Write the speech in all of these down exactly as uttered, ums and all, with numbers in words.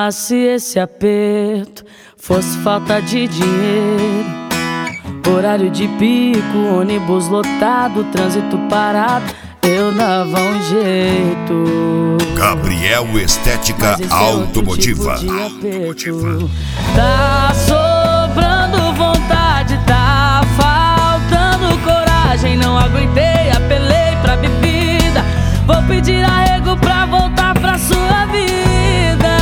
Ah, se esse aperto fosse falta de dinheiro, horário de pico, ônibus lotado, trânsito parado, eu dava um jeito. Gabriel Estética Automotiva. Tipo Automotiva. Tá sobrando vontade, tá faltando coragem. Não aguentei, apelei pra bebida. Vou pedir arrego pra voltar pra sua vida.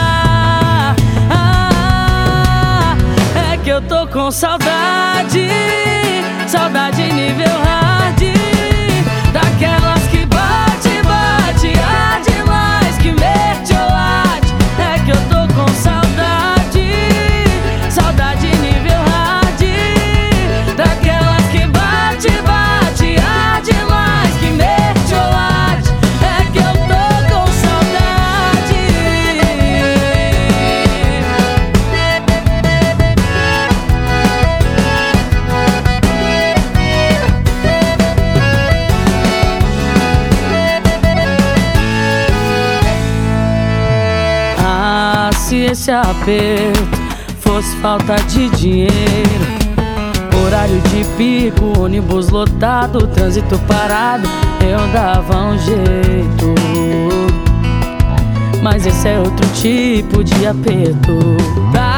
Ah, é que eu tô com saudade, saudade nível hard, daquelas que bate, bate, há demais, que mete ou late. É que eu tô com saudade, saudade nível hard, daquelas que bate, bate, há demais, que mete ou late. É que eu tô com saudade. Ah, se esse aperto fosse falta de dinheiro, horário de pico, ônibus lotado, trânsito parado, eu dava um jeito. Mas esse é outro tipo de aperto. Tá